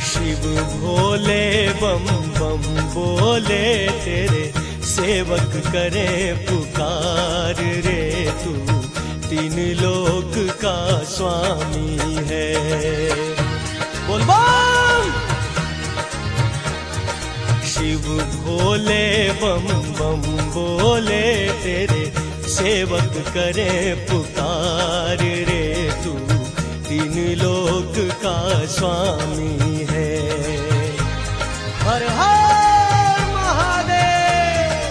शिव भोले बम बम बोले तेरे सेवक करे पुकार रे तू तीन लोक का स्वामी है। बोल बम। शिव भोले बम बम बोले तेरे सेवक करे पुकार रे तू तीन लोक का स्वामी है। हर हर महादेव।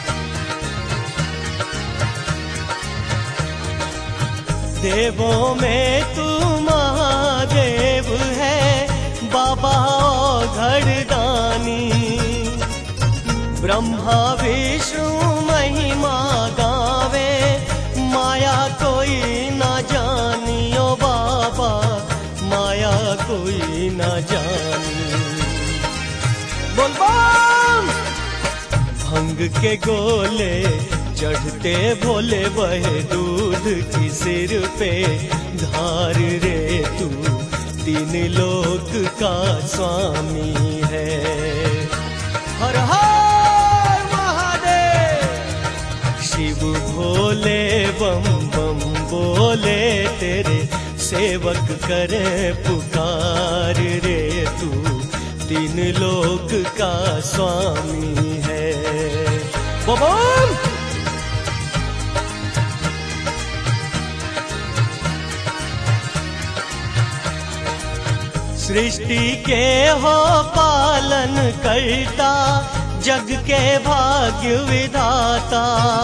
देवों में तू महादेव है बाबा घड़दानी। ब्रह्मा विष्णु महिमा गावे माया कोई ना जानियो बाबा माया कोई ना जानी। बोल बम। भंग के गोले चढ़ते भोले बहे दूध की सिर पे धार रे तू तीन लोक का स्वामी है। हर हर महादेव। शिव भोले बम बम बोले तेरे सेवक करे पुकार रे तू तीन लोक का स्वामी है। बम। सृष्टि के हो पालन करता जग के भाग्य विधाता।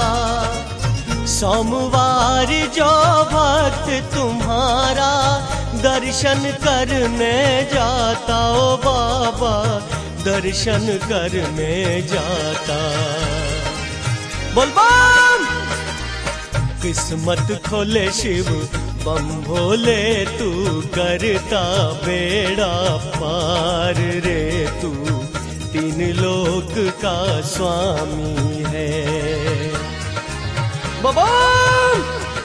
सोमवार जो भक्त तुम्हारा दर्शन करने जाता ओ बाबा दर्शन करने जाता। बोल बम। किस्मत खोले शिव बम भोले तू करता बेड़ा पार रे तू तीन लोक का स्वामी है। बम।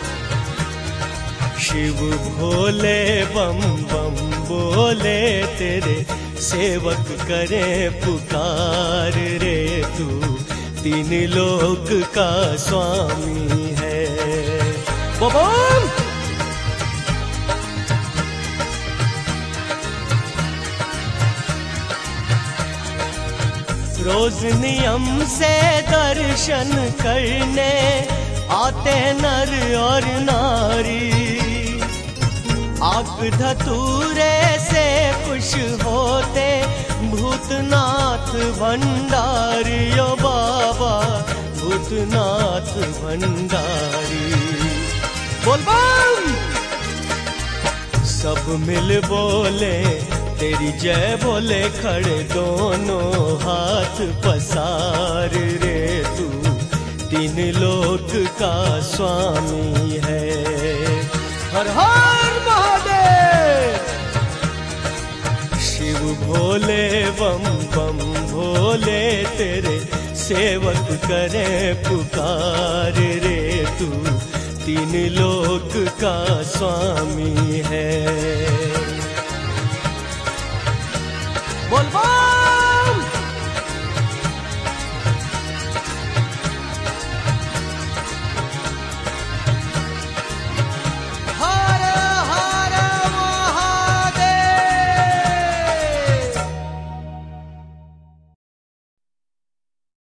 शिव भोले बम बम बोले तेरे सेवक करे पुकार रे तू तीन लोक का स्वामी है। बम। रोज नियम से दर्शन करने आते नर और नारी। आग धतूरे से खुश होते भूतनाथ भंडारी ओ बाबा भूतनाथ भंडारी। बोल बम। सब मिल बोले तेरी जय बोले खड़े दोनों हाथ पसार रे तू तीन लोक का स्वामी है। हर हर महादेव। शिव भोले बम बम भोले तेरे सेवक करे पुकार रे तू तीन लोक का स्वामी है। बोल बम।